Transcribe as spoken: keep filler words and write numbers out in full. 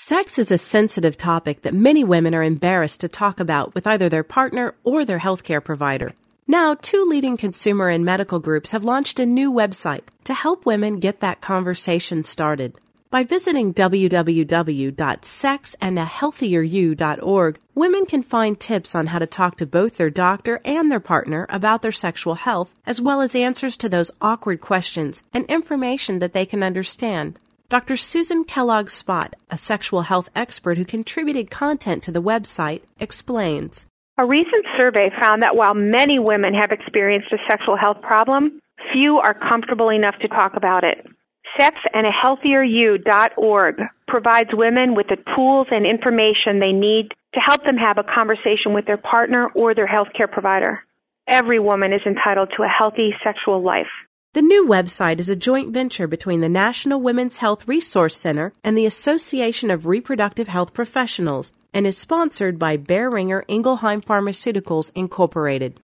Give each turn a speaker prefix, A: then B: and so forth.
A: Sex is a sensitive topic that many women are embarrassed to talk about with either their partner or their healthcare provider. Now, two leading consumer and medical groups have launched a new website to help women get that conversation started. By visiting w w w dot sex and a healthier you dot org, women can find tips on how to talk to both their doctor and their partner about their sexual health, as well as answers to those awkward questions and information that they can understand. Doctor Susan Kellogg-Spott, a sexual health expert who contributed content to the website, explains.
B: A recent survey found that while many women have experienced a sexual health problem, few are comfortable enough to talk about it. sex and a healthier you dot org provides women with the tools and information they need to help them have a conversation with their partner or their healthcare provider. Every woman is entitled to a healthy sexual life.
A: The new website is a joint venture between the National Women's Health Resource Center and the Association of Reproductive Health Professionals and is sponsored by Boehringer Ingelheim Pharmaceuticals, Incorporated.